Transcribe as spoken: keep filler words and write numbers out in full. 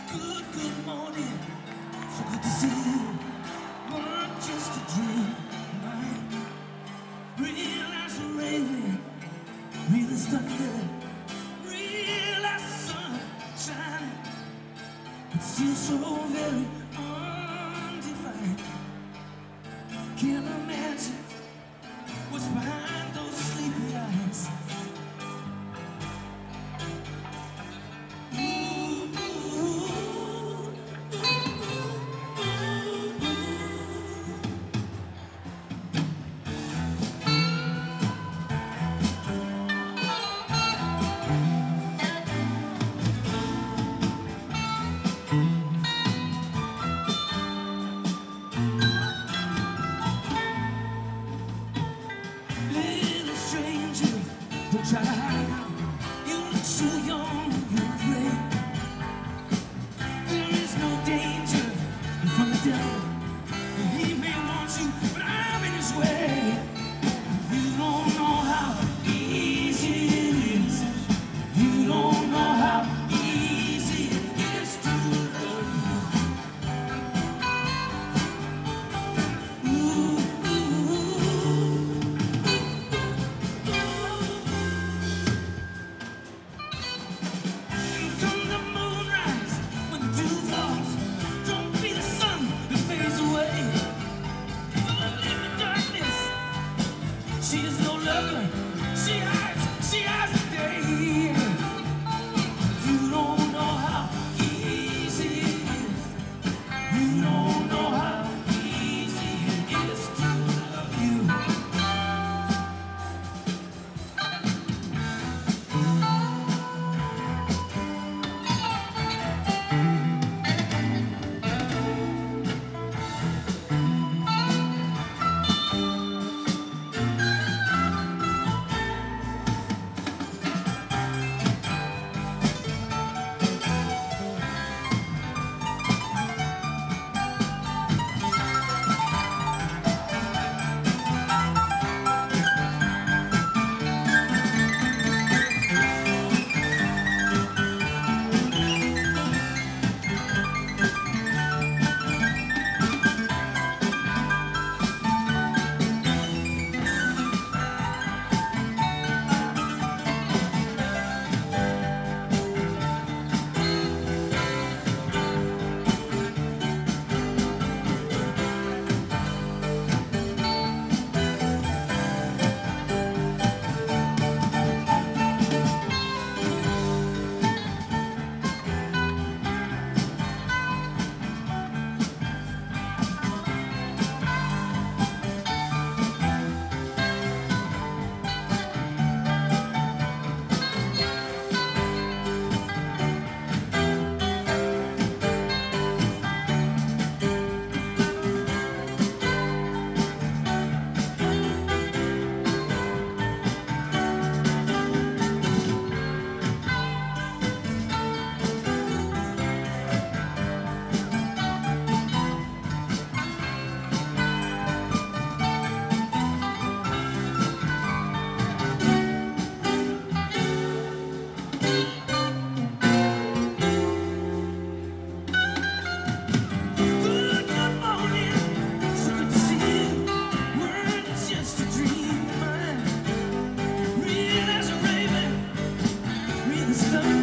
Good, good morning. So good to see you. Weren't just a dream. I realize the raven, real as thunder, real as the sun shining, but still so very undefined. Can't imagine what's behind those sleepy eyes. Little stranger, don't try to hide now. You look so young, you're afraid. There is no danger from the devil. He may want you, but I'm in his way. You don't know how easy it is. You don't know how easy it is to love you. Ooh, ooh. Come the moonrise when the dew falls. Don't be the sun that fades away. In the darkness, she is no lover. She hides, she hides the day. You don't know how easy it is. You don't know how easy it is to love you. Good, good morning. So good to see you. Weren't just a dream. Real as a raven, real as thunder.